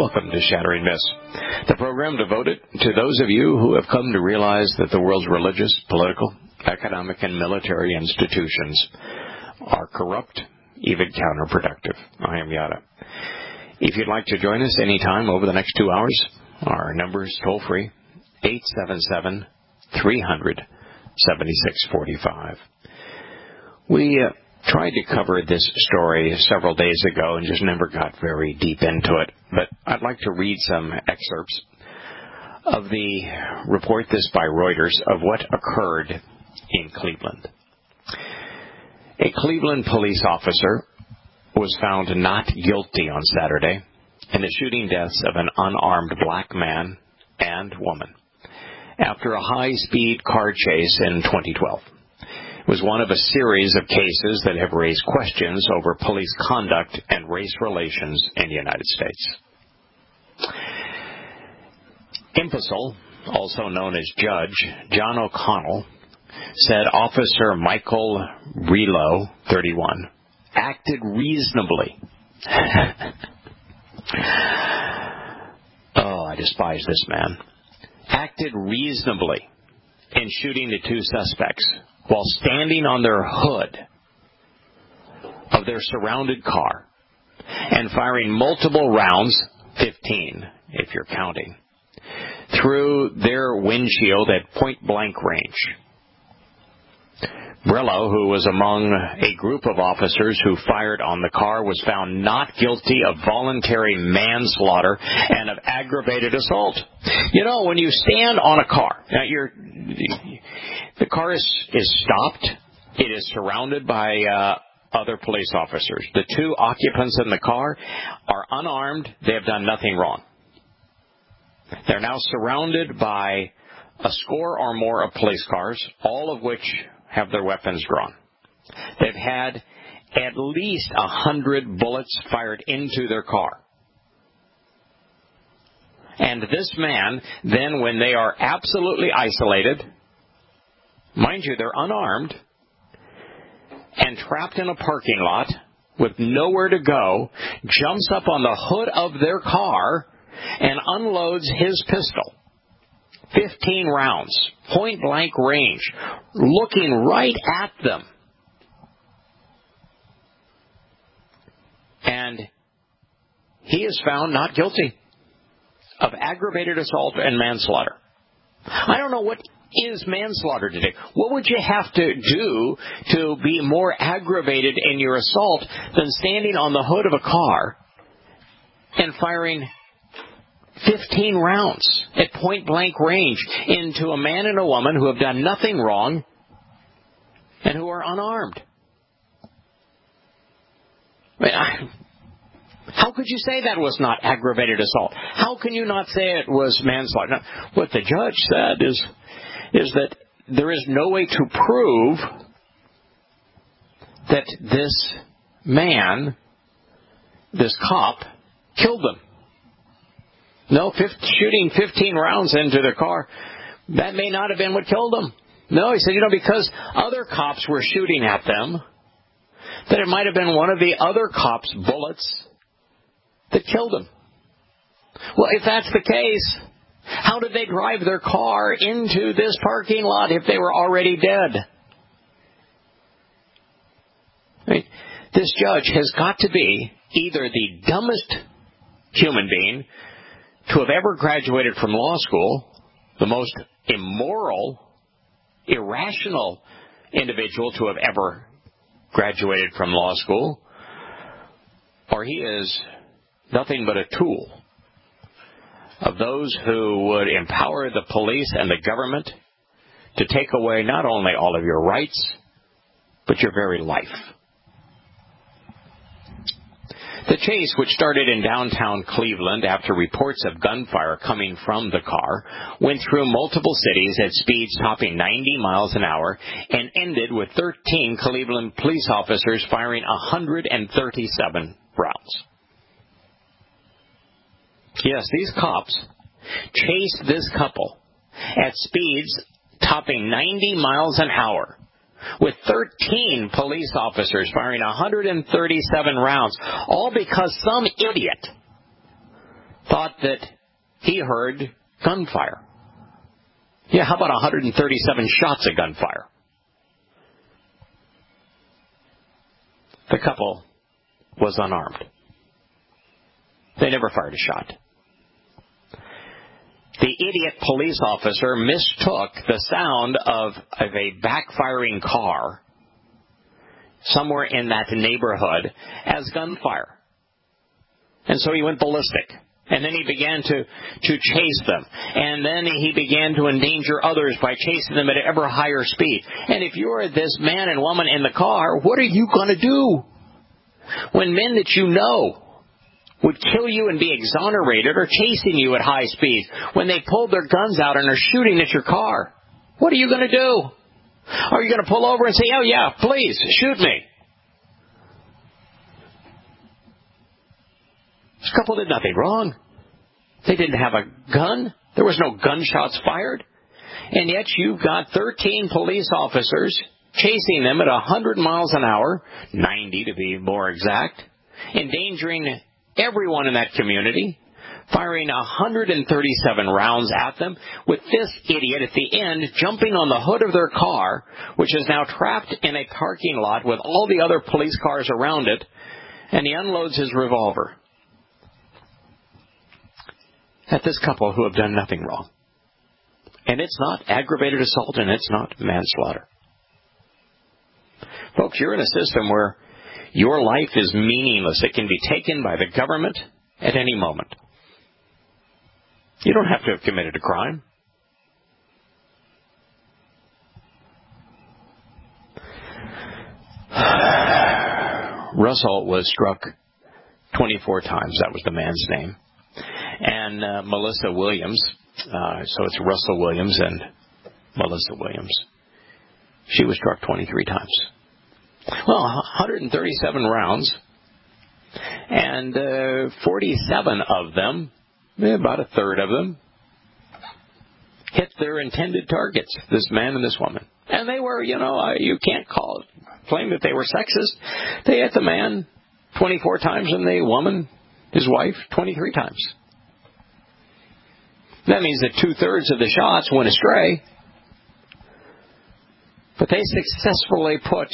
Welcome to Shattering Myths, the program devoted to those of you who have come to realize that the world's religious, political, economic, and military institutions are corrupt, even counterproductive. I am Yada. If you'd like to join us anytime over the next 2 hours, our number is toll-free, 877-300-7645. We tried to cover this story several days ago and just never got very deep into it. But I'd like to read some excerpts of the report, this by Reuters, of what occurred in Cleveland. A Cleveland police officer was found not guilty on Saturday in the shooting deaths of an unarmed black man and woman after a high-speed car chase in 2012. It was one of a series of cases that have raised questions over police conduct and race relations in the United States. Impicil, also known as Judge John O'Connell, said Officer Michael Relo, 31, acted reasonably. Oh, I despise this man. Acted reasonably in shooting the two suspects while standing on their hood of their surrounded car and firing multiple rounds, 15 if you're counting, through their windshield at point-blank range. Brillo, who was among a group of officers who fired on the car, was found not guilty of voluntary manslaughter and of aggravated assault. You know, when you stand on a car, now the car is stopped. It is surrounded by other police officers. The two occupants in the car are unarmed. They have done nothing wrong. They're now surrounded by a score or more of police cars, all of which have their weapons drawn. They've had at least 100 bullets fired into their car. And this man, then when they are absolutely isolated, mind you, they're unarmed and trapped in a parking lot with nowhere to go, jumps up on the hood of their car and unloads his pistol. 15 rounds, point-blank range, looking right at them. And he is found not guilty of aggravated assault and manslaughter. I don't know what is manslaughter today. What would you have to do to be more aggravated in your assault than standing on the hood of a car and firing 15 rounds at point-blank range into a man and a woman who have done nothing wrong and who are unarmed? How could you say that was not aggravated assault? How can you not say it was manslaughter? Now, what the judge said is that there is no way to prove that this man, this cop, killed them. No, shooting 15 rounds into their car, that may not have been what killed them. No, he said, because other cops were shooting at them, that it might have been one of the other cops' bullets that killed them. Well, if that's the case, how did they drive their car into this parking lot if they were already dead? This judge has got to be either the dumbest human being to have ever graduated from law school, the most immoral, irrational individual to have ever graduated from law school, or he is nothing but a tool of those who would empower the police and the government to take away not only all of your rights, but your very life. The chase, which started in downtown Cleveland after reports of gunfire coming from the car, went through multiple cities at speeds topping 90 miles an hour and ended with 13 Cleveland police officers firing 137 rounds. Yes, these cops chased this couple at speeds topping 90 miles an hour, with 13 police officers firing 137 rounds, all because some idiot thought that he heard gunfire. Yeah, how about 137 shots of gunfire? The couple was unarmed. They never fired a shot. The idiot police officer mistook the sound of a backfiring car somewhere in that neighborhood as gunfire. And so he went ballistic. And then he began to chase them. And then he began to endanger others by chasing them at ever higher speed. And if you're this man and woman in the car, what are you going to do? When men that you know would kill you and be exonerated are chasing you at high speed, when they pulled their guns out and are shooting at your car, what are you going to do? Are you going to pull over and say, oh yeah, please, shoot me? This couple did nothing wrong. They didn't have a gun. There was no gunshots fired. And yet you've got 13 police officers chasing them at 100 miles an hour, 90 to be more exact, endangering everyone in that community, firing 137 rounds at them, with this idiot at the end jumping on the hood of their car, which is now trapped in a parking lot with all the other police cars around it, and he unloads his revolver at this couple who have done nothing wrong. And it's not aggravated assault, and it's not manslaughter. Folks, you're in a system where your life is meaningless. It can be taken by the government at any moment. You don't have to have committed a crime. Russell was struck 24 times. That was the man's name. And Melissa Williams, so it's Russell Williams and Melissa Williams, she was struck 23 times. Well, 137 rounds, and 47 of them, about a third of them, hit their intended targets, this man and this woman. And they were, you can't claim that they were sexist. They hit the man 24 times and the woman, his wife, 23 times. That means that 2/3 of the shots went astray. But they successfully put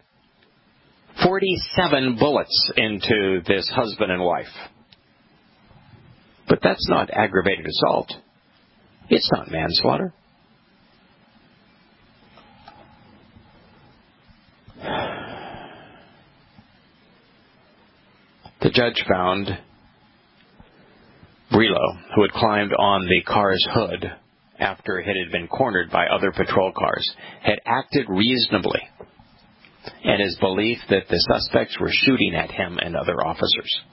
47 bullets into this husband and wife. But that's not aggravated assault. It's not manslaughter. The judge found Brelo, who had climbed on the car's hood after it had been cornered by other patrol cars, had acted reasonably, and his belief that the suspects were shooting at him and other officers.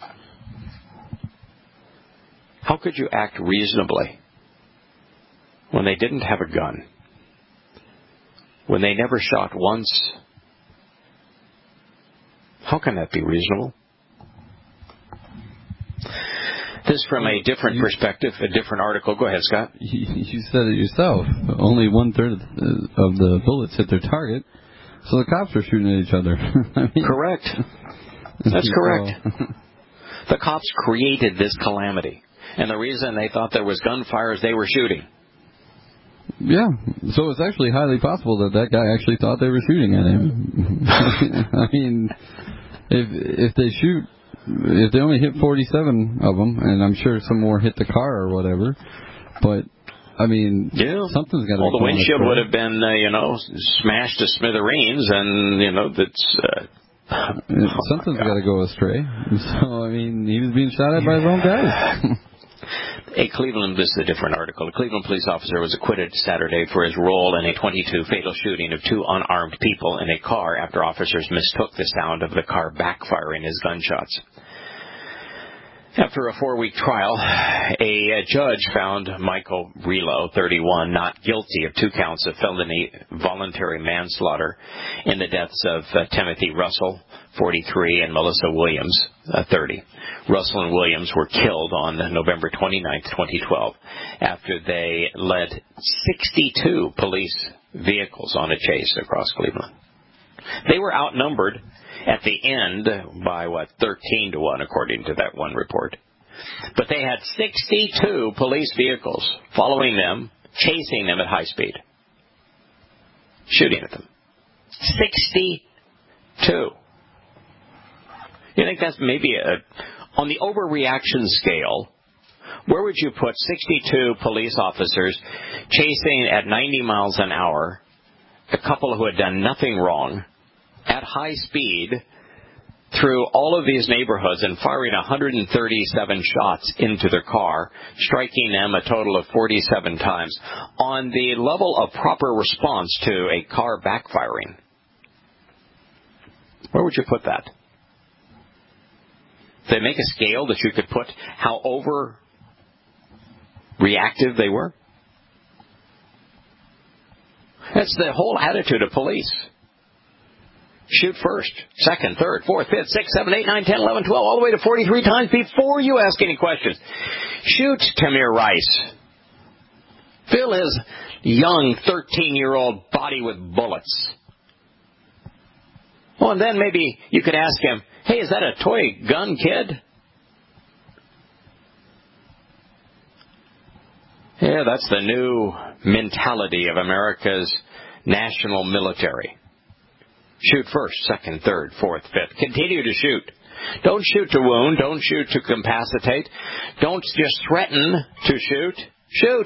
How could you act reasonably when they didn't have a gun, when they never shot once? How can that be reasonable? This from a different perspective, a different article. Go ahead, Scott. You said it yourself. Only 1/3 of the bullets hit their target, so the cops are shooting at each other. Correct. That's correct. The cops created this calamity, and the reason they thought there was gunfire is they were shooting. Yeah, so it's actually highly possible that guy actually thought they were shooting at him. I mean, if they shoot. If they only hit 47 of them, and I'm sure some more hit the car or whatever, but, I mean, something's got to be. Well, the windshield would have been, smashed to smithereens, and, something's got to go astray. So, I mean, he was being shot at by his own guys. This is a different article. A Cleveland police officer was acquitted Saturday for his role in a 22 fatal shooting of 2 unarmed people in a car after officers mistook the sound of the car backfiring as gunshots. After a 4-week trial, a judge found Michael Brelo, 31, not guilty of 2 counts of felony voluntary manslaughter in the deaths of Timothy Russell, 43, and Melissa Williams, 30. Russell and Williams were killed on November 29, 2012, after they led 62 police vehicles on a chase across Cleveland. They were outnumbered at the end by, 13-1, according to that one report. But they had 62 police vehicles following them, chasing them at high speed, shooting at them. 62. You think that's maybe on the overreaction scale, where would you put 62 police officers chasing at 90 miles an hour a couple who had done nothing wrong at high speed through all of these neighborhoods and firing 137 shots into their car, striking them a total of 47 times on the level of proper response to a car backfiring? Where would you put that? Did they make a scale that you could put how overreactive they were? That's the whole attitude of police. Shoot first, second, third, fourth, fifth, sixth, seventh, 8, 9, 10, 11, 12, all the way to 43 times before you ask any questions. Shoot Tamir Rice. Fill his young 13-year-old body with bullets. Oh, and then maybe you could ask him, hey, is that a toy gun, kid? Yeah, that's the new mentality of America's national military. Shoot first, second, third, fourth, fifth. Continue to shoot. Don't shoot to wound. Don't shoot to incapacitate. Don't just threaten to shoot. Shoot.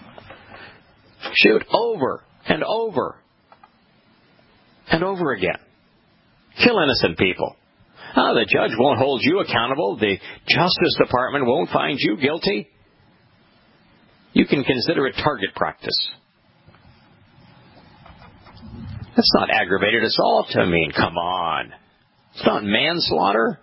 Shoot over and over and over again. Kill innocent people. The judge won't hold you accountable. The Justice Department won't find you guilty. You can consider it target practice. That's not aggravated assault. I mean, come on. It's not manslaughter.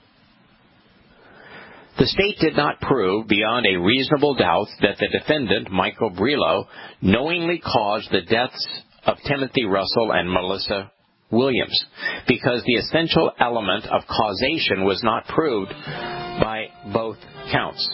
The state did not prove beyond a reasonable doubt that the defendant, Michael Brelo, knowingly caused the deaths of Timothy Russell and Melissa Williams, because the essential element of causation was not proved by both counts,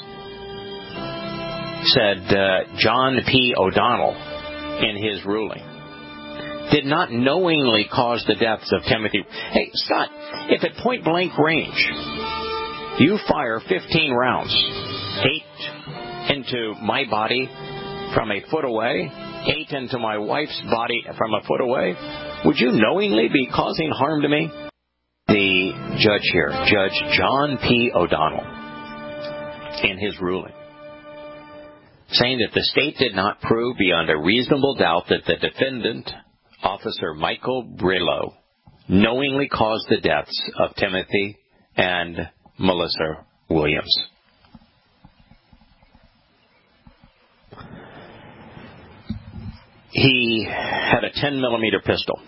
said John P. O'Donnell in his ruling. Did not knowingly cause the deaths of Timothy. Hey, Scott, if at point-blank range you fire 15 rounds, 8 into my body from a foot away, 8 into my wife's body from a foot away, would you knowingly be causing harm to me? The judge here, Judge John P. O'Donnell, in his ruling, saying that the state did not prove beyond a reasonable doubt that the defendant, Officer Michael Brelo, knowingly caused the deaths of Timothy and Melissa Williams. He had a 10-millimeter pistol.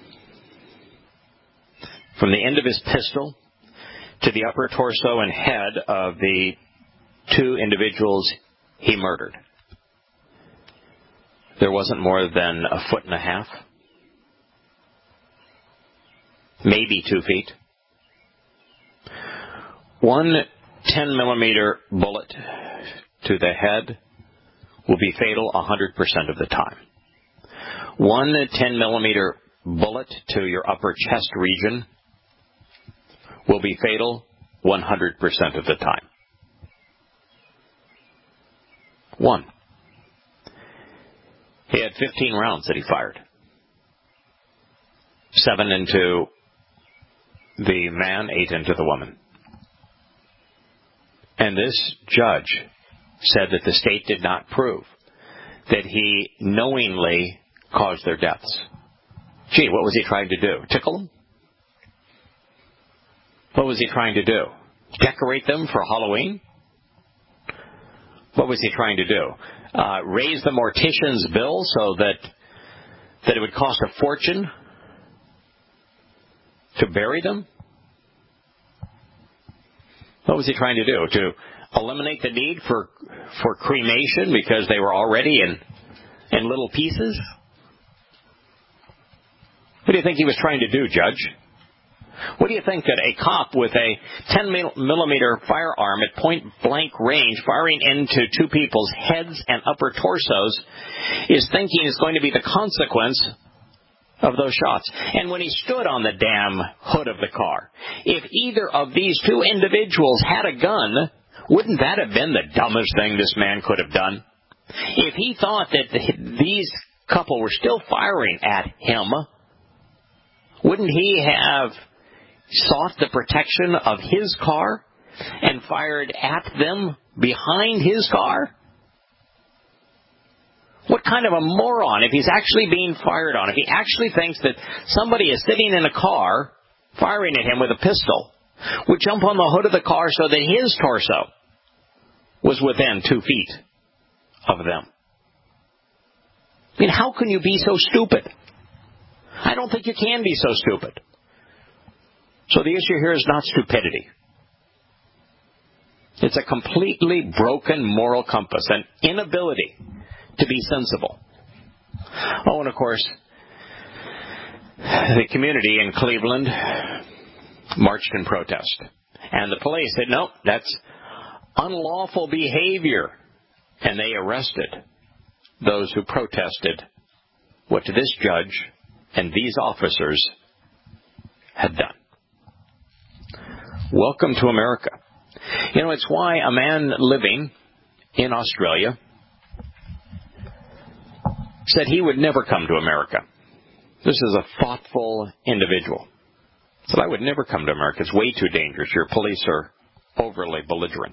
From the end of his pistol to the upper torso and head of the 2 individuals he murdered, there wasn't more than a foot and a half. Maybe 2 feet. One 10-millimeter bullet to the head will be fatal 100% of the time. One 10-millimeter bullet to your upper chest region will be fatal 100% of the time. One. He had 15 rounds that he fired. 7 into the man, 8 into the woman. And this judge said that the state did not prove that he knowingly caused their deaths. Gee, what was he trying to do? Tickle them? What was he trying to do? Decorate them for Halloween? What was he trying to do? Raise the mortician's bill so that it would cost a fortune to bury them? What was he trying to do? To eliminate the need for cremation because they were already in little pieces? What do you think he was trying to do, Judge? What do you think that a cop with a 10-millimeter firearm at point-blank range firing into 2 people's heads and upper torsos is thinking is going to be the consequence of those shots? And when he stood on the damn hood of the car, if either of these 2 individuals had a gun, Wouldn't that have been the dumbest thing this man could have done? If he thought that these couple were still firing at him, wouldn't he have sought the protection of his car and fired at them behind his car? What kind of a moron, if he's actually being fired on, if he actually thinks that somebody is sitting in a car firing at him with a pistol, would jump on the hood of the car so that his torso was within 2 feet of them? I mean, how can you be so stupid? I don't think you can be so stupid. So the issue here is not stupidity. It's a completely broken moral compass, an inability to be sensible. Oh, and of course, the community in Cleveland marched in protest. And the police said, no, that's unlawful behavior. And they arrested those who protested what this judge and these officers had done. Welcome to America. You know, it's why a man living in Australia said he would never come to America. This is a thoughtful individual. Said, I would never come to America. It's way too dangerous. Your police are overly belligerent.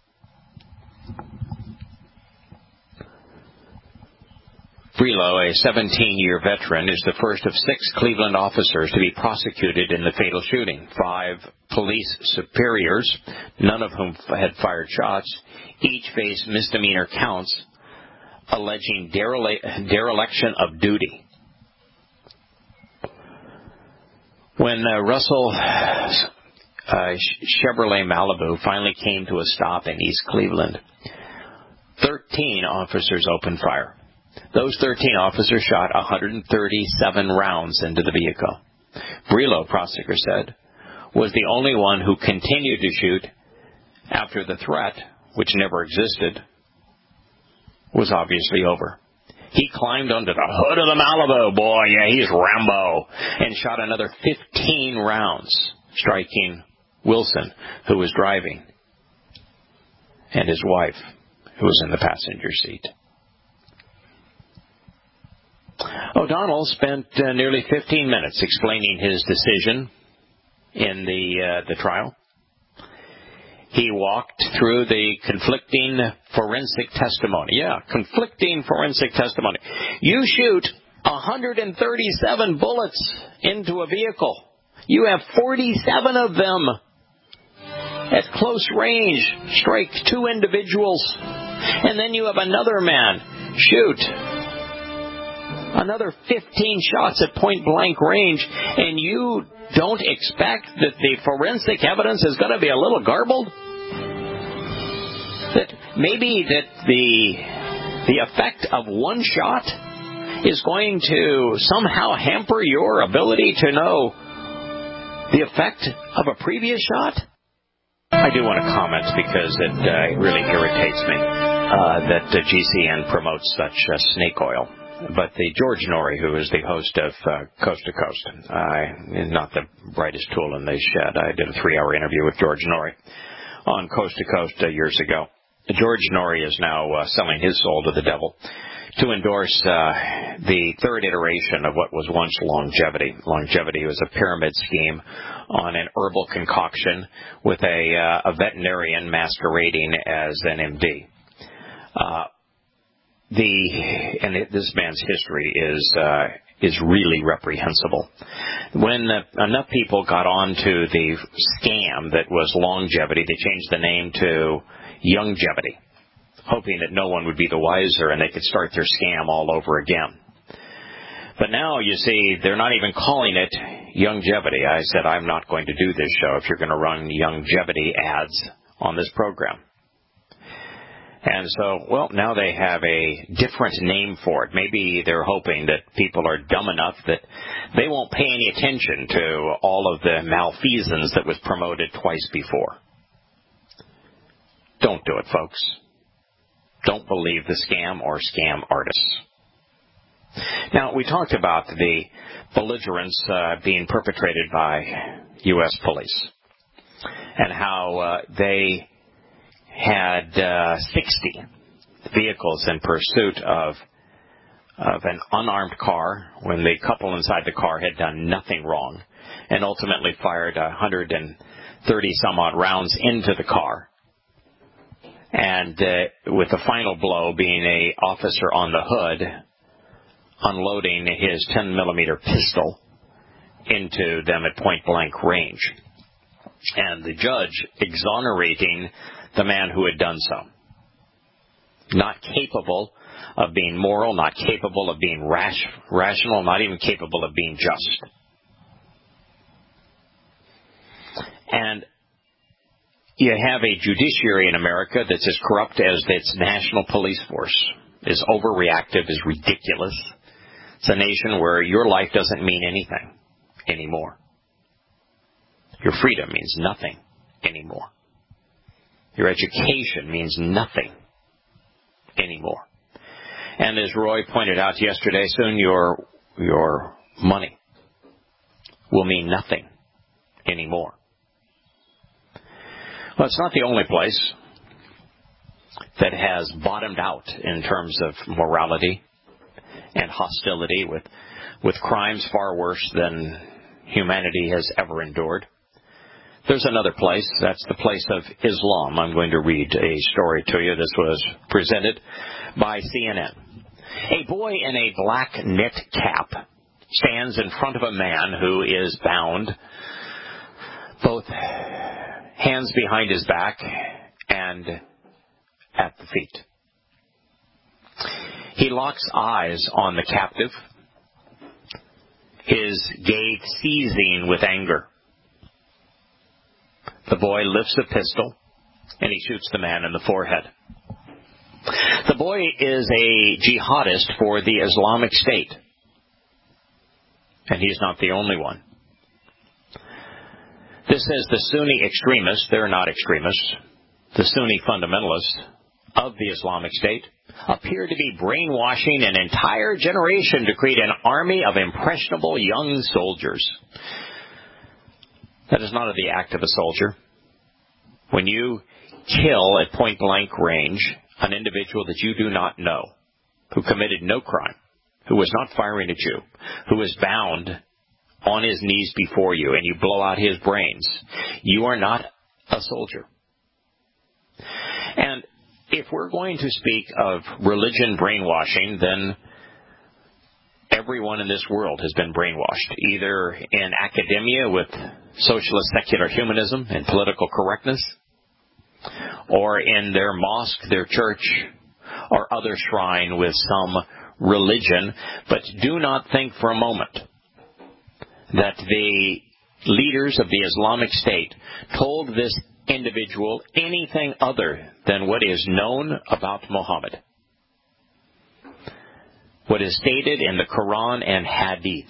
Freelo, a 17-year veteran, is the first of 6 Cleveland officers to be prosecuted in the fatal shooting. 5 police superiors, none of whom had fired shots, each faced misdemeanor counts alleging dereliction of duty. When Russell Chevrolet Malibu finally came to a stop in East Cleveland, 13 officers opened fire. Those 13 officers shot 137 rounds into the vehicle. Freelo, prosecutor said, was the only one who continued to shoot after the threat, which never existed, was obviously over. He climbed onto the hood of the Malibu, boy, yeah, he's Rambo, and shot another 15 rounds, striking Wilson, who was driving, and his wife, who was in the passenger seat. O'Donnell spent nearly 15 minutes explaining his decision in the trial. He walked through the conflicting forensic testimony. Yeah, conflicting forensic testimony. You shoot 137 bullets into a vehicle. You have 47 of them at close range strike 2 individuals. And then you have another man shoot another 15 shots at point-blank range, and you don't expect that the forensic evidence is going to be a little garbled? That maybe that the effect of one shot is going to somehow hamper your ability to know the effect of a previous shot? I do want to comment because it really irritates me that GCN promotes such snake oil. But the George Norrie, who is the host of Coast to Coast, is not the brightest tool in the shed. I did a 3-hour interview with George Norrie on Coast to Coast years ago. George Norrie is now selling his soul to the devil to endorse the third iteration of what was once longevity. Longevity was a pyramid scheme on an herbal concoction with a veterinarian masquerading as an MD. This man's history is really reprehensible. When enough people got onto the scam that was longevity, they changed the name to Youngevity, hoping that no one would be the wiser and they could start their scam all over again. But now, you see, they're not even calling it Youngevity. I said, I'm not going to do this show if you're going to run Youngevity ads on this program. And so, well, now they have a different name for it. Maybe they're hoping that people are dumb enough that they won't pay any attention to all of the malfeasance that was promoted twice before. Don't do it, folks. Don't believe the scam or scam artists. Now, we talked about the belligerence being perpetrated by U.S. police and how they had 60 vehicles in pursuit of an unarmed car when the couple inside the car had done nothing wrong, and ultimately fired 130 some odd rounds into the car. And with the final blow being a officer on the hood unloading his 10-millimeter pistol into them at point-blank range. And the judge exonerating the man who had done so. Not capable of being moral, not capable of being rational, not even capable of being just. And you have a judiciary in America that's as corrupt as its national police force, is overreactive, is ridiculous. It's a nation where your life doesn't mean anything anymore. Your freedom means nothing anymore. Your education means nothing anymore. And as Roy pointed out yesterday, soon your money will mean nothing anymore. Well, it's not the only place that has bottomed out in terms of morality and hostility with crimes far worse than humanity has ever endured. There's another place. That's the place of Islam. I'm going to read a story to you. This was presented by CNN. A boy in a black knit cap stands in front of a man who is bound, both hands behind his back and at the feet. He locks eyes on the captive, his gaze seething with anger. The boy lifts a pistol, and he shoots the man in the forehead. The boy is a jihadist for the Islamic State, and he's not the only one. This says the Sunni extremists, they're not extremists, the Sunni fundamentalists of the Islamic State appear to be brainwashing an entire generation to create an army of impressionable young soldiers. That is not the act of a soldier. When you kill at point-blank range an individual that you do not know, who committed no crime, who was not firing at you, who is bound on his knees before you, and you blow out his brains, you are not a soldier. And if we're going to speak of religion brainwashing, then everyone in this world has been brainwashed, either in academia with socialist secular humanism and political correctness, or in their mosque, their church, or other shrine with some religion. But do not think for a moment that the leaders of the Islamic State told this individual anything other than what is known about Muhammad, what is stated in the Quran and Hadith.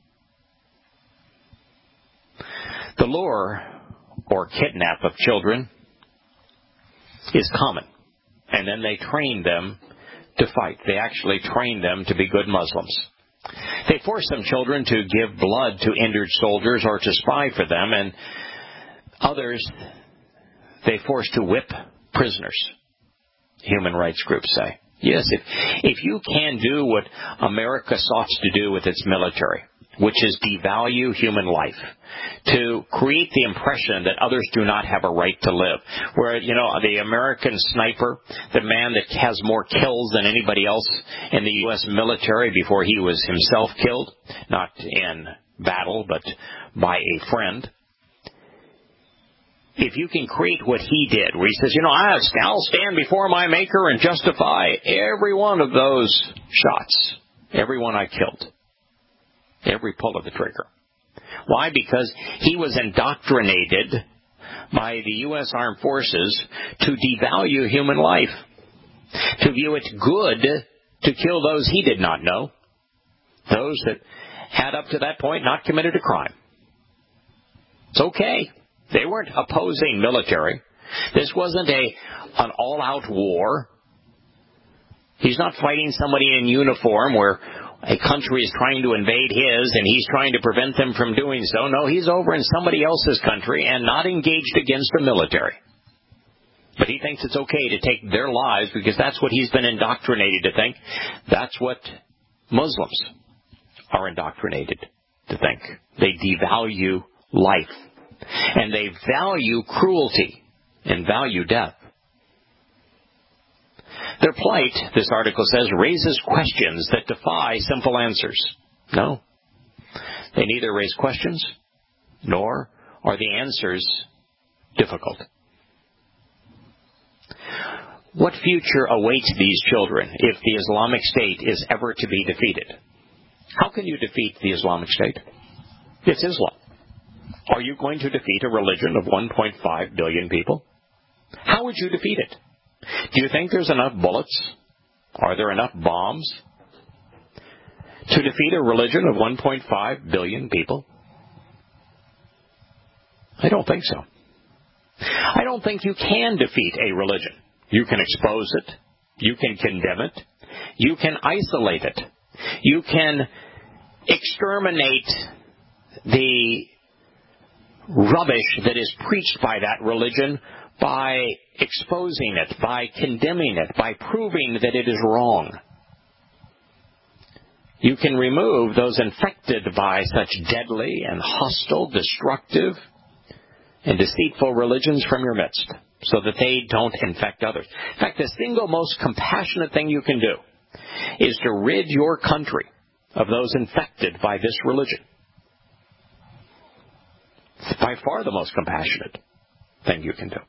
The lure or kidnap of children is common, and then they train them to fight. They actually train them to be good Muslims. They force some children to give blood to injured soldiers or to spy for them, and others they force to whip prisoners, human rights groups say. Yes, if you can do what America sought to do with its military, which is devalue human life, to create the impression that others do not have a right to live, where, the American sniper, the man that has more kills than anybody else in the U.S. military before he was himself killed, not in battle, but by a friend. If you can create what he did, where he says, I'll stand before my Maker and justify every one of those shots, every one I killed, every pull of the trigger. Why? Because he was indoctrinated by the U.S. Armed Forces to devalue human life, to view it good to kill those he did not know, those that had up to that point not committed a crime. It's okay. They weren't opposing military. This wasn't an all-out war. He's not fighting somebody in uniform where a country is trying to invade his and he's trying to prevent them from doing so. No, he's over in somebody else's country and not engaged against the military. But he thinks it's okay to take their lives because that's what he's been indoctrinated to think. That's what Muslims are indoctrinated to think. They devalue life. And they value cruelty and value death. Their plight, this article says, raises questions that defy simple answers. No. They neither raise questions, nor are the answers difficult. What future awaits these children if the Islamic State is ever to be defeated? How can you defeat the Islamic State? It's Islam. Are you going to defeat a religion of 1.5 billion people? How would you defeat it? Do you think there's enough bullets? Are there enough bombs to defeat a religion of 1.5 billion people? I don't think so. I don't think you can defeat a religion. You can expose it. You can condemn it. You can isolate it. You can exterminate the rubbish that is preached by that religion by exposing it, by condemning it, by proving that it is wrong. You can remove those infected by such deadly and hostile, destructive, and deceitful religions from your midst so that they don't infect others. In fact, the single most compassionate thing you can do is to rid your country of those infected by this religion. It's by far the most compassionate thing you can do.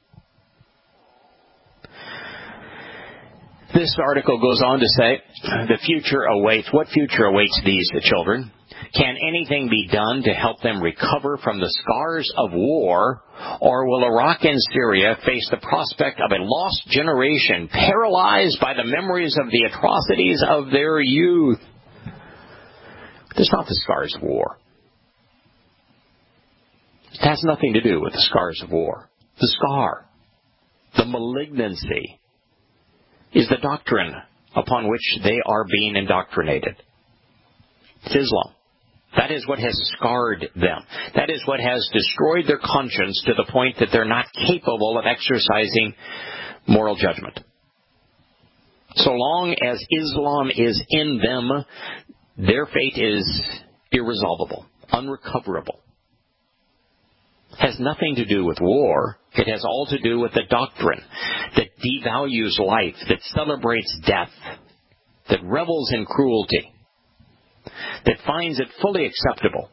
This article goes on to say, what future awaits these children? Can anything be done to help them recover from the scars of war, or will Iraq and Syria face the prospect of a lost generation paralyzed by the memories of the atrocities of their youth? It's not the scars of war. It has nothing to do with the scars of war. The scar, the malignancy, is the doctrine upon which they are being indoctrinated. It's Islam. That is what has scarred them. That is what has destroyed their conscience to the point that they're not capable of exercising moral judgment. So long as Islam is in them, their fate is irresolvable, unrecoverable. It has nothing to do with war. It has all to do with the doctrine that devalues life, that celebrates death, that revels in cruelty, that finds it fully acceptable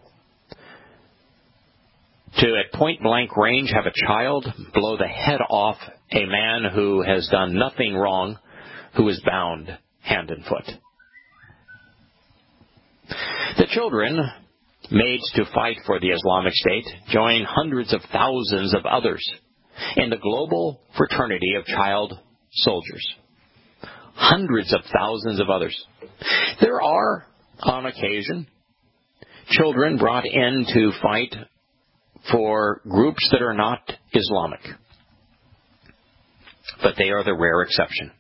to, at point-blank range, have a child blow the head off a man who has done nothing wrong, who is bound hand and foot. The children made to fight for the Islamic State join hundreds of thousands of others in the global fraternity of child soldiers. Hundreds of thousands of others. There are, on occasion, children brought in to fight for groups that are not Islamic. But they are the rare exception.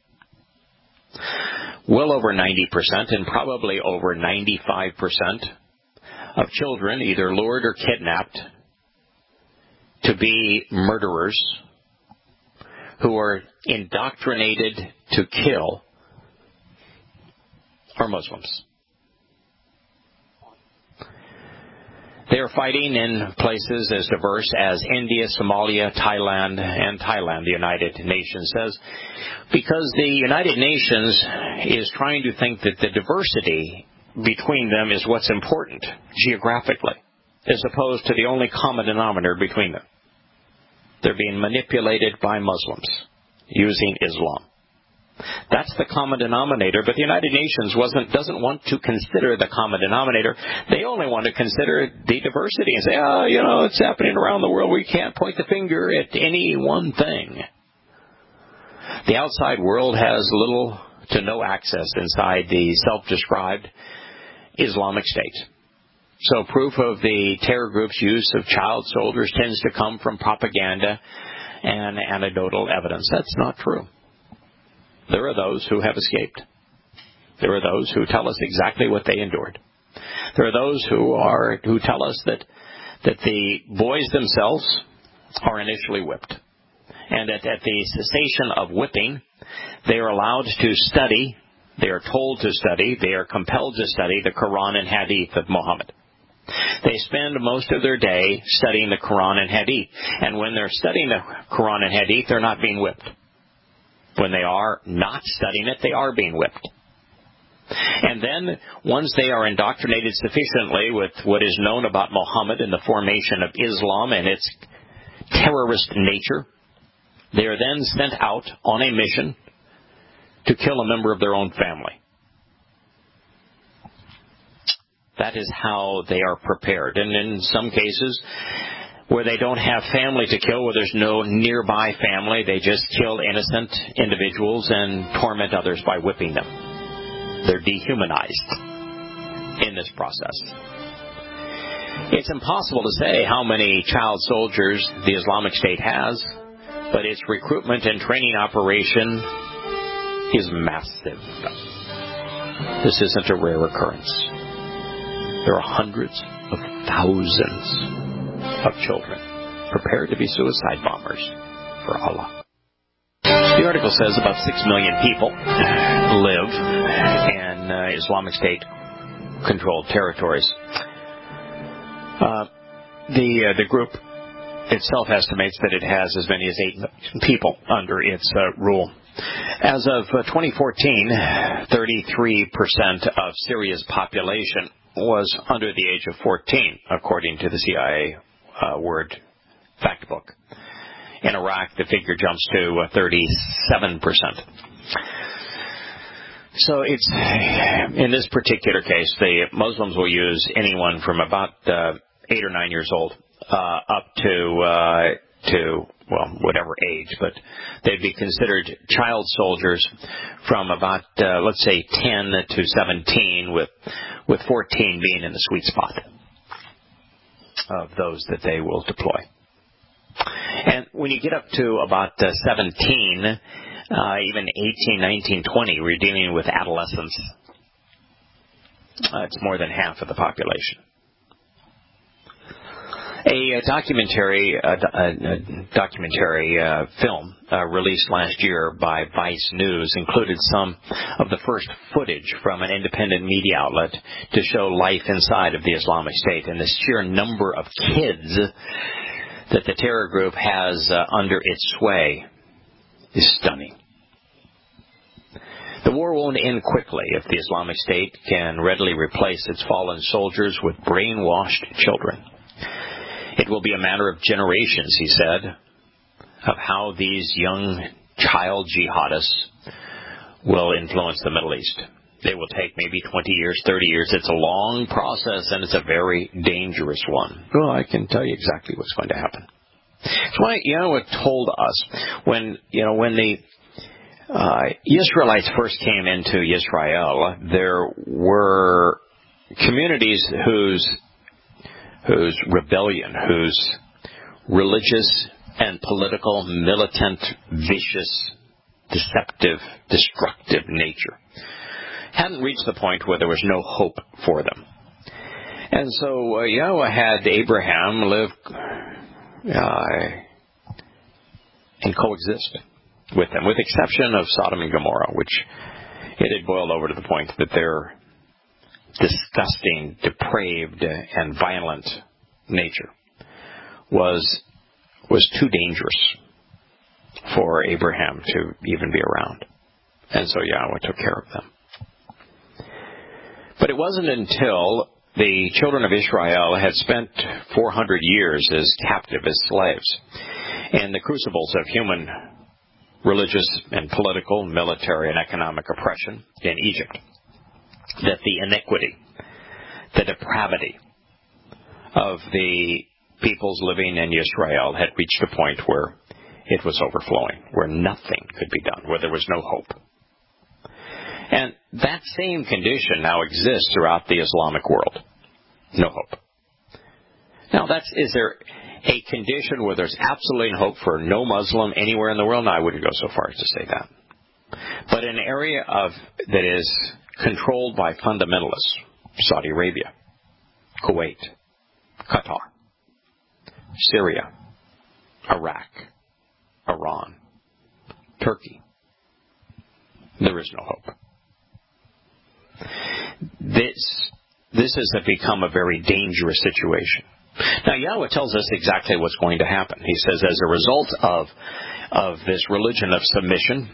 Well over 90% and probably over 95% of children either lured or kidnapped to be murderers who are indoctrinated to kill are Muslims. They are fighting in places as diverse as India, Somalia, Thailand, and Thailand, the United Nations says, because the United Nations is trying to think that the diversity between them is what's important geographically, as opposed to the only common denominator between them. They're being manipulated by Muslims using Islam. That's the common denominator, but the United Nations doesn't want to consider the common denominator. They only want to consider the diversity and say, it's happening around the world. We can't point the finger at any one thing. The outside world has little to no access inside the self-described Islamic State. So proof of the terror group's use of child soldiers tends to come from propaganda and anecdotal evidence. That's not true. There are those who have escaped. There are those who tell us exactly what they endured. There are those who tell us that the boys themselves are initially whipped And at the cessation of whipping, they are allowed to study, they are told to study, they are compelled to study the Quran and Hadith of Muhammad. They spend most of their day studying the Quran and Hadith. And when they're studying the Quran and Hadith, they're not being whipped. When they are not studying it, they are being whipped. And then, once they are indoctrinated sufficiently with what is known about Muhammad and the formation of Islam and its terrorist nature, they are then sent out on a mission to kill a member of their own family. That is how they are prepared. And in some cases, where they don't have family to kill, where there's no nearby family, they just kill innocent individuals and torment others by whipping them. They're dehumanized in this process. It's impossible to say how many child soldiers the Islamic State has, but its recruitment and training operation is massive. This isn't a rare occurrence. There are hundreds of thousands of children prepared to be suicide bombers for Allah. The article says about 6 million people live in Islamic State-controlled territories. The group itself estimates that it has as many as 8 million people under its rule. As of 2014, 33% of Syria's population was under the age of 14, according to the CIA Word fact book. In Iraq, the figure jumps to 37%. So it's, in this particular case, the Muslims will use anyone from about 8 or 9 years old up to whatever age, but they'd be considered child soldiers from about, let's say, 10 to 17, with 14 being in the sweet spot of those that they will deploy. And when you get up to about 17, even 18, 19, 20, we're dealing with adolescents. It's more than half of the population. A documentary film released last year by Vice News included some of the first footage from an independent media outlet to show life inside of the Islamic State, and the sheer number of kids that the terror group has under its sway is stunning. The war won't end quickly if the Islamic State can readily replace its fallen soldiers with brainwashed children. It will be a matter of generations, he said, of how these young child jihadists will influence the Middle East. They will take maybe 20 years, 30 years. It's a long process, and it's a very dangerous one. Well, I can tell you exactly what's going to happen. That's why, it told us when the Israelites first came into Israel, there were communities whose rebellion, whose religious and political, militant, vicious, deceptive, destructive nature hadn't reached the point where there was no hope for them. And so Yahweh had Abraham live and coexist with them, with the exception of Sodom and Gomorrah, which it had boiled over to the point that their disgusting, depraved, and violent nature was too dangerous for Abraham to even be around. And so Yahweh took care of them. But it wasn't until the children of Israel had spent 400 years as captive, as slaves, in the crucibles of human religious and political, military, and economic oppression in Egypt, that the iniquity, the depravity of the peoples living in Israel had reached a point where it was overflowing, where nothing could be done, where there was no hope. And that same condition now exists throughout the Islamic world. No hope. Now, is there a condition where there's absolutely no hope for no Muslim anywhere in the world? No, I wouldn't go so far as to say that. But an area that is controlled by fundamentalists, Saudi Arabia, Kuwait, Qatar, Syria, Iraq, Iran, Turkey. There is no hope. This has become a very dangerous situation. Now, Yahweh tells us exactly what's going to happen. He says, as a result of this religion of submission,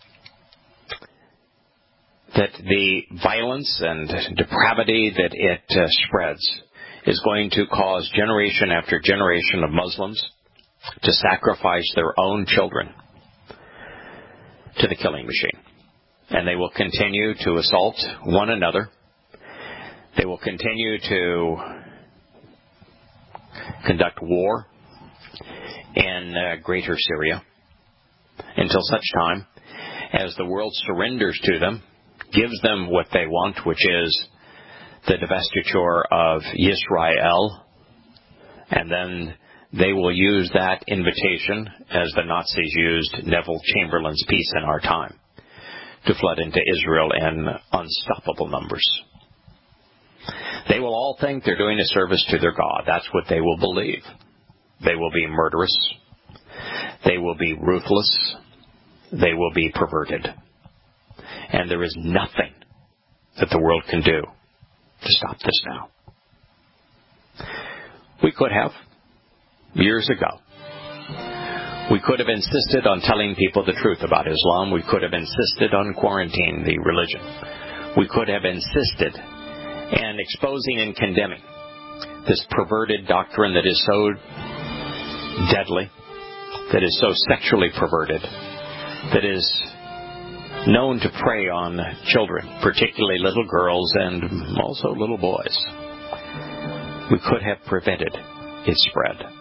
that the violence and depravity that it spreads is going to cause generation after generation of Muslims to sacrifice their own children to the killing machine. And they will continue to assault one another. They will continue to conduct war in greater Syria until such time as the world surrenders to them, gives them what they want, which is the divestiture of Israel, and then they will use that invitation, as the Nazis used Neville Chamberlain's peace in our time, to flood into Israel in unstoppable numbers. They will all think they're doing a service to their God. That's what they will believe. They will be murderous. They will be ruthless. They will be perverted. And there is nothing that the world can do to stop this now. We could have, years ago. We could have insisted on telling people the truth about Islam. We could have insisted on quarantining the religion. We could have insisted and exposing and condemning this perverted doctrine that is so deadly, that is so sexually perverted, that is known to prey on children, particularly little girls and also little boys. We could have prevented its spread.